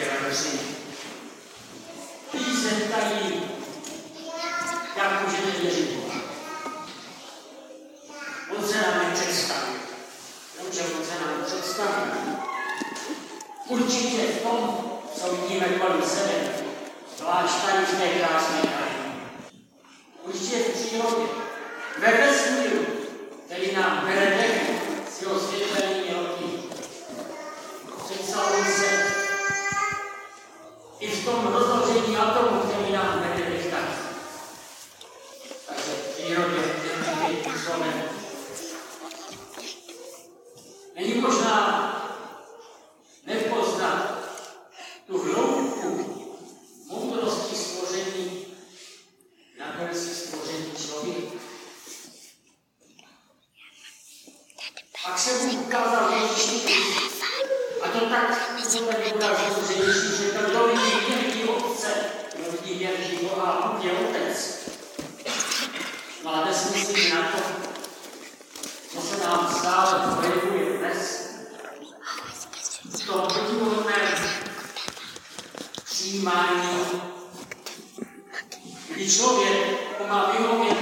radosti. Lidi se ptají, jak můžeme věřit Boha. On se nám nepředstaví. Dobře, on se nám představí. Určitě v tom, co vidíme kolem sebe, zvlášť tady v té krásné krajině. Určitě v přírodě, ve vesmíru, který nám bere dech s jeho světelnými oky. Představuje se i v tom rozložení atomu, který nám bere dech tak. Takže v přírodě je působen. Není možná nepoznat tu hloubku moudrosti stvoření, nakonec stvoření člověka. Pak se mu ukázal Ježíš, a to tak ukázal, že Ježíš řekl, kdo vidí věrný Otce, kdo vidí věrný Boha, Bůh je Otec. No a dnes myslím na to, co se nám stále projevuje dnes, v tom protivolném přijímání, kdy člověk má vyhovět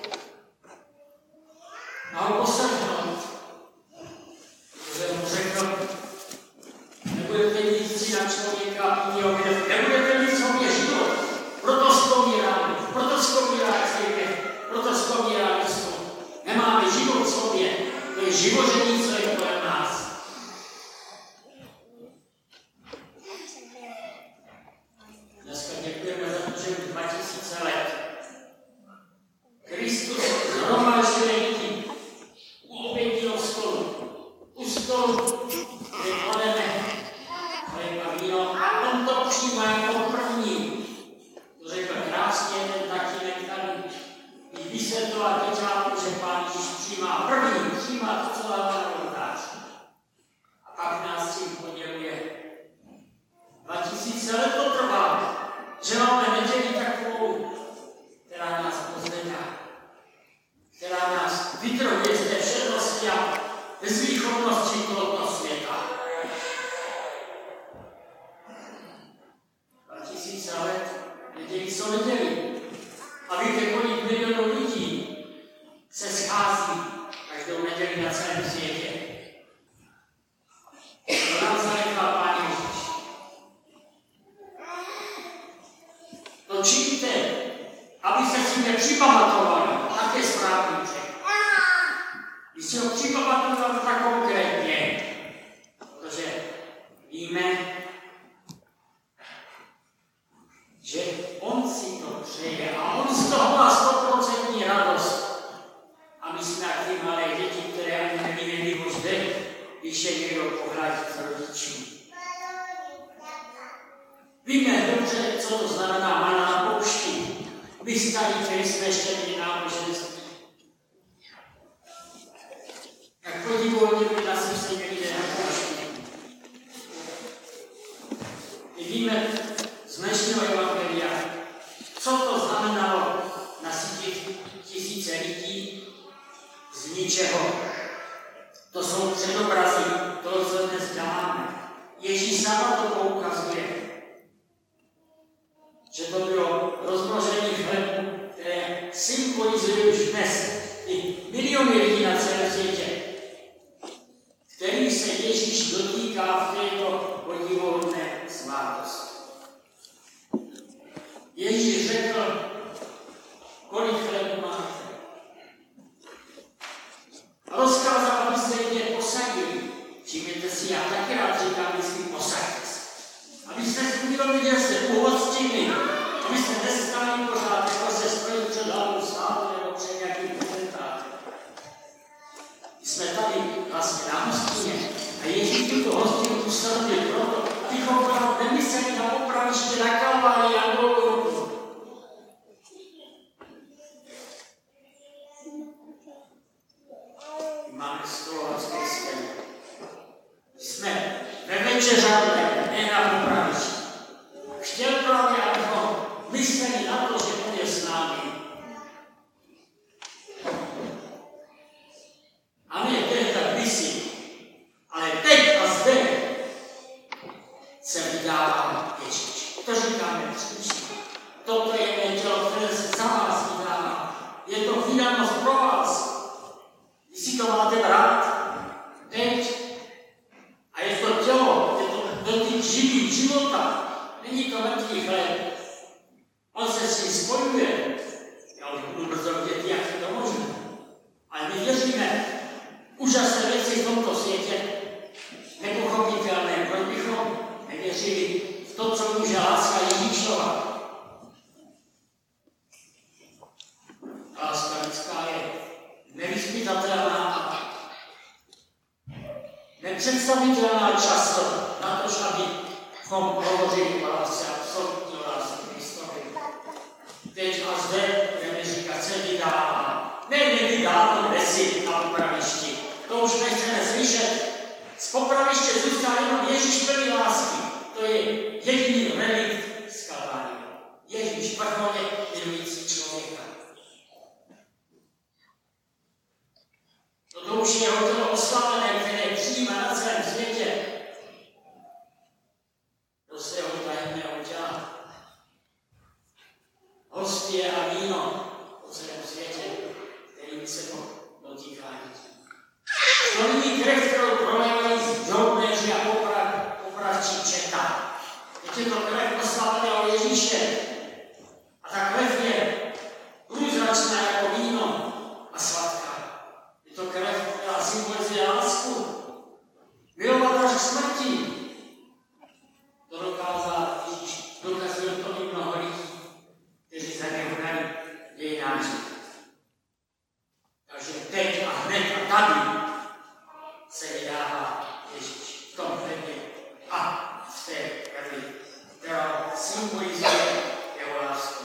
a ho poslechnout. Protože mu řekl, nebudete mít si na člověka nebudete mít v sobě život, proto vzpomírá církev, proto vzpomírá místo. Nemáme život v sobě, to je živoření, co je kolem nás. Dneska děkujeme za to, že 2000 let Kristus zhromáždil lidi u obětního stolu. U stolu, kde klademe chleb a víno, a on to přijímá jako první. To řekl krásně ten tatínek tady. Když vysvětloval děťátku, že Pán Ježíš přijímá první, přijímá to, co dává na oltář. A pak nás tím poděluje. 2000 let to trvá, že máme neděli takovou, která nás pozvedá, která nás vytrhuje z té všednosti a bezvýchodnosti tohoto světa. 2000 let neděli jsou neděli. A víte, kolik milionů lidí se schází každou neděli na celém světě. To nám zanechal Pán Ježíš. To činíte, aby se si nepřipamatovali, tak je správný řek. Když si ho připamatujeme tak konkrétně, protože víme, že on si to přeje a on z toho má 100% radost. A my jsme jak ty malé děti, které ani nevíme, kdy ho jde, když je někdo pohladí z rodičů. Víme dobře, co to znamená mana na poušti. My starí, kteří jsme ještě měli náboženství. Jak podivuhodně by nás se někde na poušti. My víme z dnešního evangelia, co to znamenalo nasytit tisíce lidí z ničeho. To jsou předobrazy toho, co dnes děláme. Ježíš sám to poukazuje, že to bylo rozmnožení chlebu, které symbolizuje už dnes i miliony lidí na celém světě, který se Ježíš dotýká v této podivuhodné svátosti. Ježíš řekl, kolik chlebu máte. A rozkázal, abyste je posadili. Všimněte si, já taky rád říkám, myslím, posaďte se. Abyste si uvědomili, že jste uhostili, abyste nestáli pořád, jako se stojí před hlavou státu nebo před nějakým prezentátem. Jsme tady vlastně na hostině a Ježíš tu hostinu ustavil proto, abychom právě nemysleli na opraviště, na Kalvárii a Golgotu. Máme stolovat s Kristem. Jsme ve večeřadle, ne na popravišti. Chtěl právě, abychom mysleli na to, že on je s námi. A ne tehdy kdysi, ale teď a zde se vydává Ježíš. To říkáme příští. Toto je mé tělo, které se za vás vydává. Je to vydánost pro vás. Jestli to máte brát, teď. A je to tělo, je to dotyk živý života. Není to mrtvý chléb. On se s ním spojuje. Já už budu brzo vidět, jak je to možné. Ale my věříme úžasné věci v tomto světě. Nepochopitelné, proč bychom nevěřili v to, co může láska Ježíšova. Láska lidská je nevyzpytatelná a nepředstavitelná často na to, abychom hovořili o lásce, absolutní lásce Kristovi. Teď a zde budeme říkat, se vydává. Nevydává si na popravišti. To už nechceme slyšet. Z popraviště zůstal jenom Ježíš plný lásky. To je jediný relikt z Kalvárie. Ježíš vrcholně milující člověka. To už je jeho tělo oslavené, které přijímá na celém světě do svého tajemného těla. Hostie a víno po celém světě, kterým se to dotýkají. To není krev, kterou prolévají drobnéři a popravčí četa. Je to krev oslaveného Ježíše. A ta krev je průzračná jako víno a sladká. Je to krev, která symbolizuje lásku. Milovat až k smrti. To dokázal Ježíš. Dokazuje to i mnoho lidí, kteří se nehnali dějináři. Takže teď a hned a tady se vydává Ježíš v tom chlebě a v té krvi, která symbolizuje jeho lásku.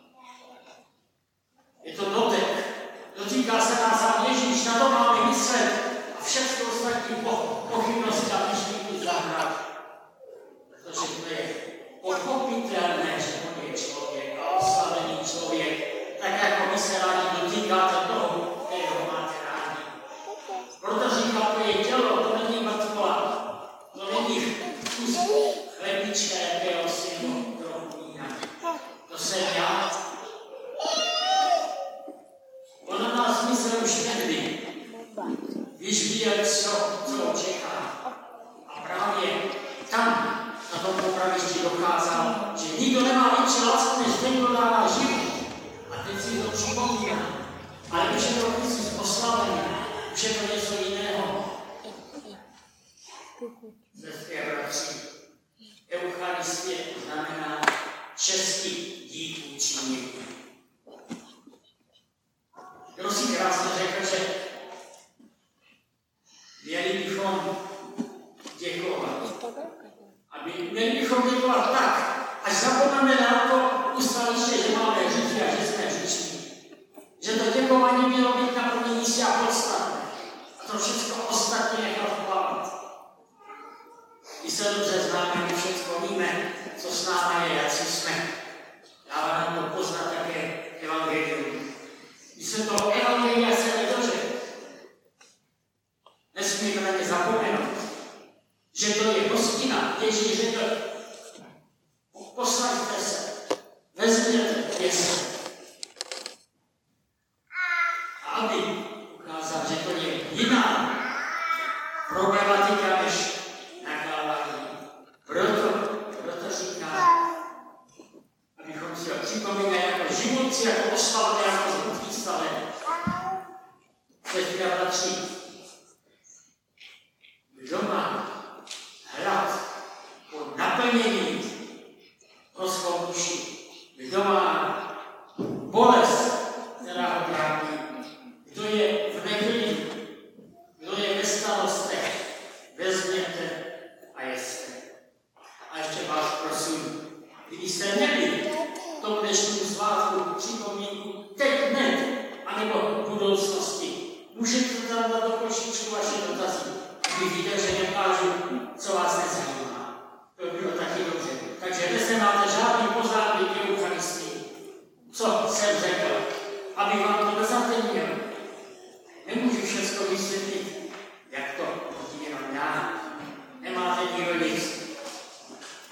Je to dotek. Dotýká se nás sám Ježíš, na to máme myslet a všechno ostatní pochybnosti a myšlíky zahrát. Protože to je pochopitelné, že on je člověk a oslavený člověk, tak jako my se rádi dotýkáte toho, kterého máte rádi. Proto říká, to je tělo, to není mrtvola, to není kus chlebička, jakého si trochu jinak. To jsem já. On má smysl už tehdy, když viděl, co čeká. A právě tam, na tom popravišti dokázal, že nikdo nemá větší lásku, než ten, kdo dává život. A teď si to připomíná. Ale už je to Kristus oslavený, už je to něco jiného. Sestry a bratři, Eucharistie znamená český dík učinění. Kdo si krásně řekl, že měli bychom děkovat. Měli bychom děkovat tak, až zapomeneme na to ustaliště, že máme hříchy a že jsme hříšní. Že to děkování mělo být na první místě a podstatné. A to všechno ostatně nechat vpávat. I se dobře známe, my všechno víme, co s námi je, jak jsme. Dává nám to poznat také evangelium. Když se toho evangelia se nedože, nesmíme na ně zapomenout, že to je hostina. Ježíš řekl, posaďte se, vezměte, jeste. A aby ukázal, že to je jiná problematika než nakládání. Proto říká, abychom si ho připomínali jako životci, jako oslavené, jako zhutý stavené. Sestry a bratři, kdo má hlad po naplnění pro svou duši, kdo má bolest, která ho trápí, kdo je v neklidu, kdo je ve starostech, vezměte a jeste. A ještě vás prosím, kdybyste měli to dnešní svátku připomínku teď hned, anebo v budoucnosti, můžete tam dát do košíčku vaše dotazy. Vy víte, že nekážu, co vás nezajímá. To by bylo taky dobře. Takže dnes nemáte žádný pořádný k Eucharistii. Co jsem řekl, aby vám to nezatemnil. Nemůžu všechno vysvětlit, jak to vidím jenom já. Nemáte nikdo nic.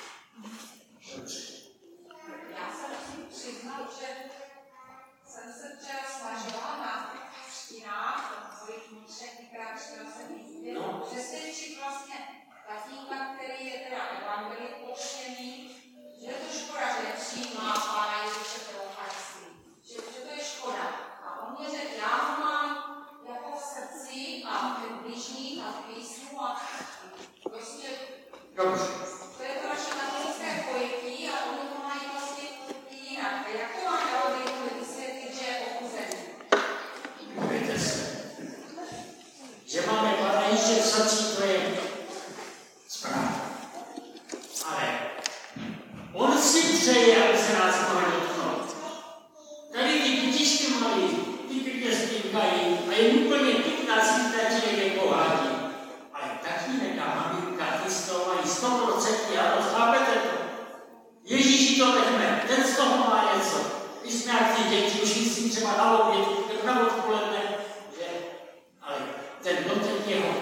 Ale on si přeje, aby se nás mohl dotknout. Tady ty dětičky malí, ty pěkně zpívají a je úplně pěkná si někde pohádí. Ale tatínek a maminka, ty z toho mají 100% radost, chápete to? Ježíši to nechme, ten z toho má něco. My jsme jak ty děti, už myslím třeba na oběd, jako na odpoledne, že? Ale ten dotek jeho,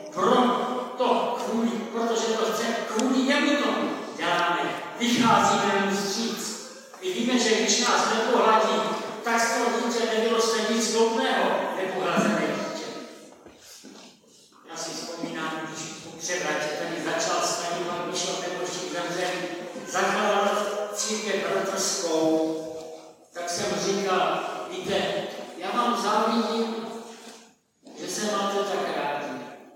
protože to chce kvůli němu tomu děláme, vycházíme mu vstříc. My víme, že když nás nepohladí, tak z toho dítě nevyroste nic dobrého, nepohlazené dítě. Já si vzpomínám, když převratě tady začal s paní Marmišou Neboží zemřeli, zakládal církev bratrskou, tak jsem říkal, víte, já vám závidím, že se máte tak rádi.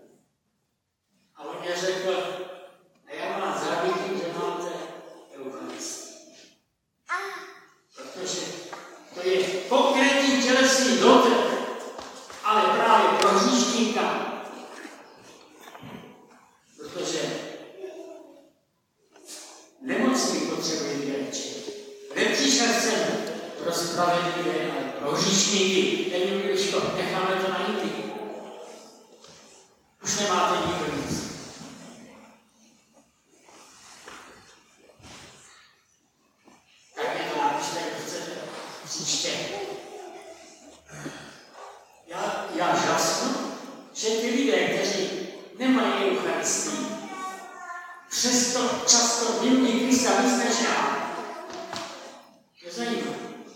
A on mě řekl, a já vám závidím, že máte Eucharistii. Protože to je konkrétní tělesný dotek, ale právě pro hříšníka. Protože nemocný potřebuje léčit. Nepřišel jsem pro spravedlivé, ale pro hříšníky. Nevím, když to necháme to na jindy. Už nemáte nikdo nic. Tak je to napište, jak chcete. Příště. Já žasnu, že ty lidé, kteří nemají Eucharistii, přesto často milují Krista víc než já. Je zajímavé.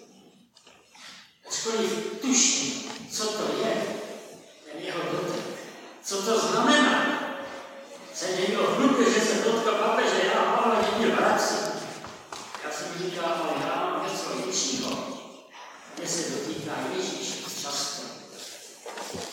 Ačkoliv tuší, co to je, ten jeho dotek, co to znamená. Se někdo hlupě, že se dotkl papeže, já mám někdy vrací. Já jsem říkal, ale já mám něco většího. Mě se dotýká Ježíš často.